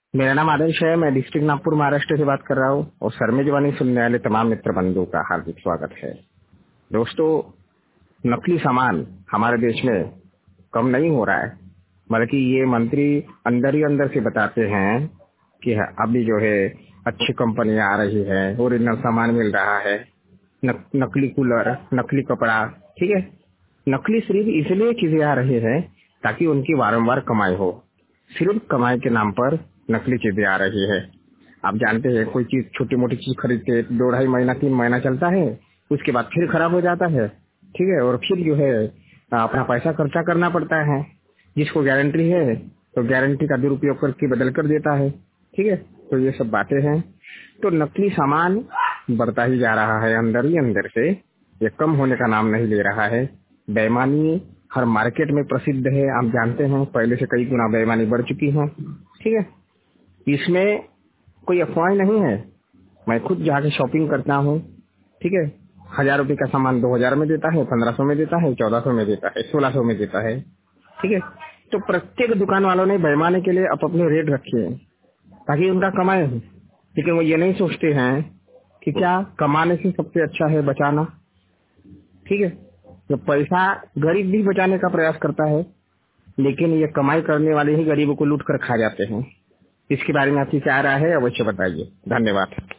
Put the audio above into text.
मेरा नाम आदर्श है। मैं डिस्ट्रिक्ट नागपुर महाराष्ट्र से बात कर रहा हूँ और सर में जवानी सुनने वाले तमाम मित्र बंधुओं का हार्दिक स्वागत है। दोस्तों, नकली सामान हमारे देश में कम नहीं हो रहा है, बल्कि ये मंत्री अंदर ही अंदर से बताते हैं कि अभी जो है अच्छी कंपनियां आ रही है, ओरिजिनल सामान मिल रहा है, नकली कूलर, नकली कपड़ा, ठीक है। नकली सिर्फ इसलिए चीजें आ रही है ताकि उनकी वारंवार कमाई हो। सिर्फ कमाई के नाम पर नकली चीजें आ रही है। आप जानते हैं, कोई चीज, छोटी मोटी चीज खरीदते 2-2.5 महीना 3 महीना चलता है, उसके बाद फिर खराब हो जाता है, ठीक है। और फिर जो है अपना पैसा खर्चा करना पड़ता है। जिसको गारंटी है तो गारंटी का दुरुपयोग करके बदल कर देता है, ठीक है। तो ये सब बातें हैं। तो नकली सामान बढ़ता ही जा रहा है अंदर ही अंदर से, ये कम होने का नाम नहीं ले रहा है। बेईमानी हर मार्केट में प्रसिद्ध है, आप जानते हैं, पहले से कई गुना बेईमानी बढ़ चुकी है, ठीक है। इसमें कोई अफवाह नहीं है। मैं खुद जाके शॉपिंग करता हूँ, ठीक है। 1000 रुपए का सामान 2000 में देता है, 1500 में देता है, 1400 में देता है, 1600 में देता है, ठीक है। तो प्रत्येक दुकान वालों ने बेईमानी के लिए अपने रेट रखे हैं ताकि उनका कमाए हो। लेकिन वो ये नहीं सोचते हैं कि क्या कमाने से सबसे अच्छा है बचाना, ठीक है। तो पैसा गरीब भी बचाने का प्रयास करता है, लेकिन ये कमाई करने वाले ही गरीबों को लूट कर खा जाते हैं। इसके बारे में आपकी क्या राय है, अवश्य बताइए। धन्यवाद।